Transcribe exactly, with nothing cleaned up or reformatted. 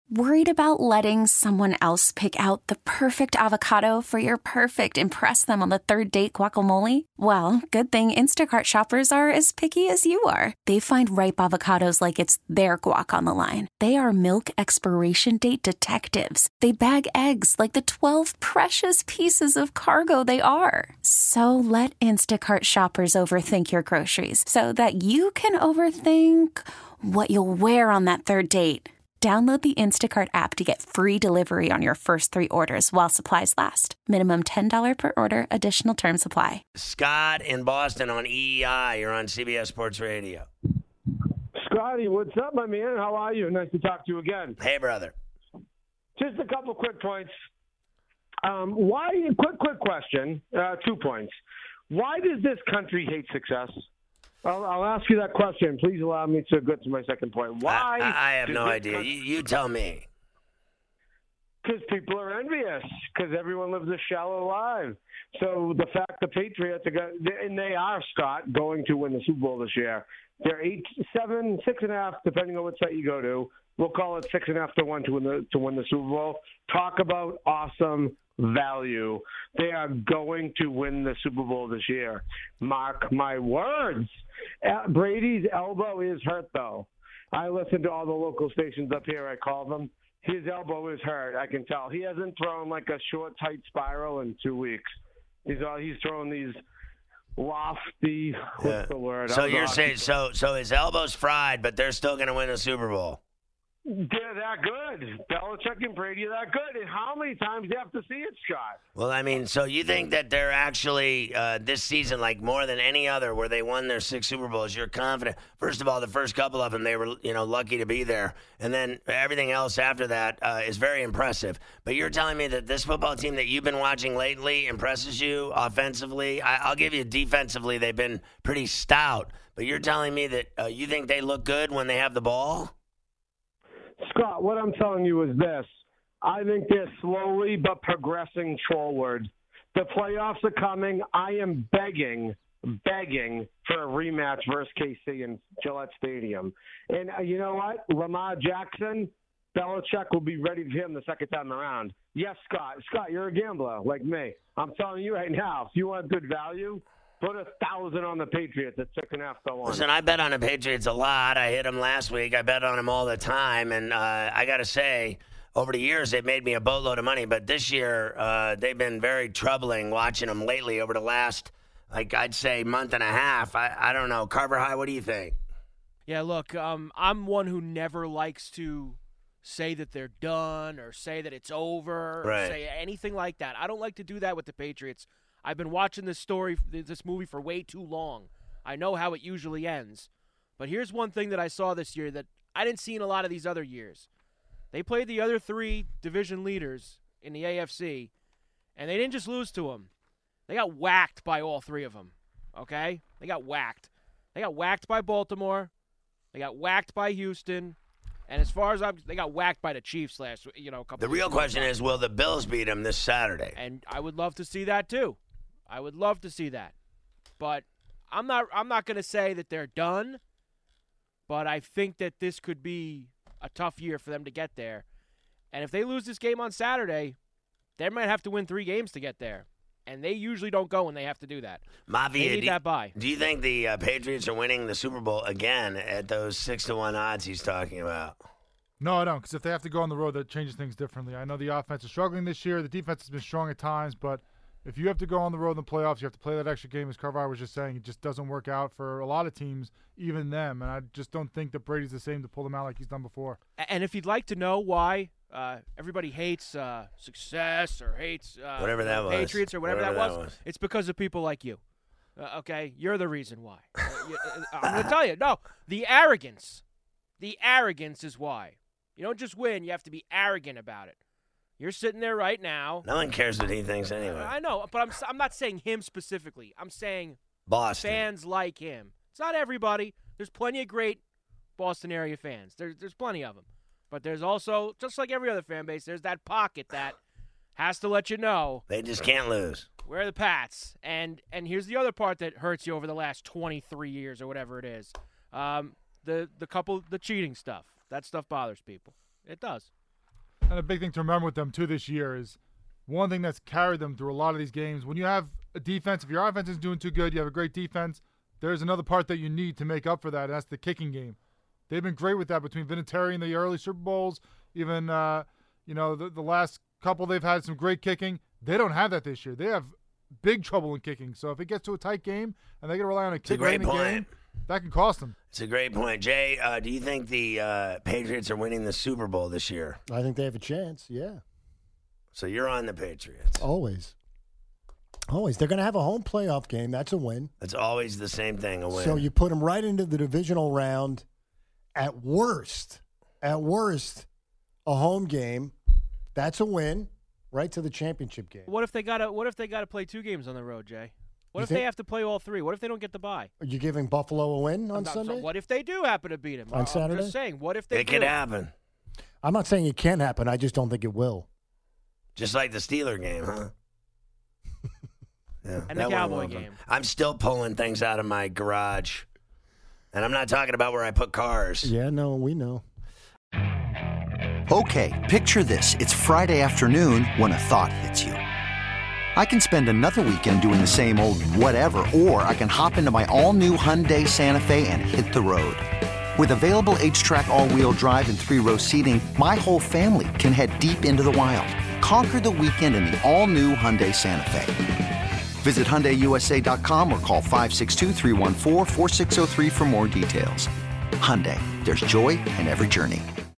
Worried about letting someone else pick out the perfect avocado for your perfect impress them on the third date guacamole? Well, good thing Instacart shoppers are as picky as you are. They find ripe avocados like it's their guac on the line. They are milk expiration date detectives. They bag eggs like the twelve precious pieces of cargo they are. So let Instacart shoppers overthink your groceries so that you can overthink what you'll wear on that third date. Download the Instacart app to get free delivery on your first three orders while supplies last. Minimum ten dollars per order. Additional terms apply. Scott in Boston on E E I. You're on C B S Sports Radio. Scotty, what's up, my man? How are you? Nice to talk to you again. Hey, brother. Just a couple quick points. Um, why? Quick, quick question. Uh, two points. Why does this country hate success? I'll, I'll ask you that question. Please allow me to go to my second point. Why? I, I have no idea. You, you tell me. Because people are envious. Because everyone lives a shallow life. So the fact the Patriots are going, and they are, Scott, going to win the Super Bowl this year. They're eight, seven, six and a half, depending on what site you go to. We'll call it six and a half to one to win the to win the Super Bowl. Talk about awesome value. They are going to win the Super Bowl this year. Mark my words. Brady's elbow is hurt, though. I listen to all the local stations up here. I call them. His elbow is hurt. I can tell. He hasn't thrown like a short, tight spiral in two weeks. He's all, he's throwing these lofty. What's Yeah. the word? So I'm you're not- saying so so his elbow's fried, but they're still going to win the Super Bowl. They're that good. Belichick and Brady are that good. And how many times do you have to see it, Scott? Well, I mean, so you think that they're actually, uh, this season, like more than any other, where they won their six Super Bowls, you're confident. First of all, the first couple of them, they were, you know, lucky to be there. And then everything else after that uh, is very impressive. But you're telling me that this football team that you've been watching lately impresses you offensively? I, I'll give you defensively, they've been pretty stout. But you're telling me that uh, you think they look good when they have the ball? Scott, what I'm telling you is this. I think they're slowly but progressing forward. The playoffs are coming. I am begging, begging for a rematch versus K C in Gillette Stadium. And uh, you know what? Lamar Jackson, Belichick will be ready for him the second time around. Yes, Scott. Scott, you're a gambler like me. I'm telling you right now, if you want good value, put a thousand on the Patriots at six and a half to one. Listen, I bet on the Patriots a lot. I hit them last week. I bet on them all the time. And uh, I got to say, over the years, they've made me a boatload of money. But this year, uh, they've been very troubling watching them lately over the last, like I'd say, month and a half. I, I don't know. Carver High, what do you think? Yeah, look, um, I'm one who never likes to say that they're done or say that it's over or Right. say anything like that. I don't like to do that with the Patriots. I've been watching this story, this movie for way too long. I know how it usually ends. But here's one thing that I saw this year that I didn't see in a lot of these other years. They played the other three division leaders in the A F C, and they didn't just lose to them. They got whacked by all three of them, okay? They got whacked. They got whacked by Baltimore. They got whacked by Houston. And as far as I'm, they got whacked by the Chiefs last, you know, a couple. The real question is, will the Bills beat them this Saturday? And I would love to see that too. I would love to see that. But I'm not I'm not going to say that they're done, but I think that this could be a tough year for them to get there. And if they lose this game on Saturday, they might have to win three games to get there. And they usually don't go when they have to do that. Mafia, They need do, that bye. do you think the uh, Patriots are winning the Super Bowl again at those six to one odds he's talking about? No, I don't, because if they have to go on the road, that changes things differently. I know the offense is struggling this year. The defense has been strong at times, but if you have to go on the road in the playoffs, you have to play that extra game, as Carver was just saying. It just doesn't work out for a lot of teams, even them. And I just don't think that Brady's the same to pull them out like he's done before. And if you'd like to know why uh, everybody hates uh, success or hates uh, Whatever that was. Patriots or whatever, Whatever that, that was, was. it's because of people like you. Uh, okay? You're the reason why. Uh, you- uh, I'm going to tell you. No, the arrogance. The arrogance is why. You don't just win. You have to be arrogant about it. You're sitting there right now. No one cares what he thinks anyway. I know, but I'm I'm not saying him specifically. I'm saying Boston. fans like him. It's not everybody. There's plenty of great Boston area fans. There's there's plenty of them. But there's also, just like every other fan base, there's that pocket that has to let you know They just can't lose. we're the Pats. And and here's the other part that hurts you over the last twenty-three years or whatever it is. Um, the the couple the cheating stuff. That stuff bothers people. It does. And a big thing to remember with them, too, this year is one thing that's carried them through a lot of these games. When you have a defense, if your offense isn't doing too good, you have a great defense, there's another part that you need to make up for that, and that's the kicking game. They've been great with that between Vinatieri and the early Super Bowls, even, uh, you know, the, the last couple they've had some great kicking. They don't have that this year. They have big trouble in kicking. So if it gets to a tight game and they got to rely on a kick late in the game, that can cost them. It's a great point. Jay, uh, do you think the uh, Patriots are winning the Super Bowl this year? I think they have a chance, yeah. So you're on the Patriots. Always. Always. They're going to have a home playoff game. That's a win. It's always the same thing, a win. So you put them right into the divisional round. At worst, at worst, a home game. That's a win. Right to the championship game. What if they got to What if they got to play two games on the road, Jay? What You if think- they have to play all three? What if they don't get the bye? Are you giving Buffalo a win on I'm not- so Sunday? what if they do happen to beat them On I'm Saturday? just saying. What if they It do? could happen. I'm not saying it can happen. I just don't think it will. Just like the Steeler game, huh? Yeah, And the that one Cowboy of them. game. I'm still pulling things out of my garage. And I'm not talking about where I put cars. Yeah, no, we know. Okay, picture this. It's Friday afternoon when a thought hits you. I can spend another weekend doing the same old whatever, or I can hop into my all-new Hyundai Santa Fe and hit the road. With available H-Track all-wheel drive and three-row seating, my whole family can head deep into the wild. Conquer the weekend in the all-new Hyundai Santa Fe. Visit Hyundai U S A dot com or call five six two, three one four, four six zero three for more details. Hyundai, there's joy in every journey.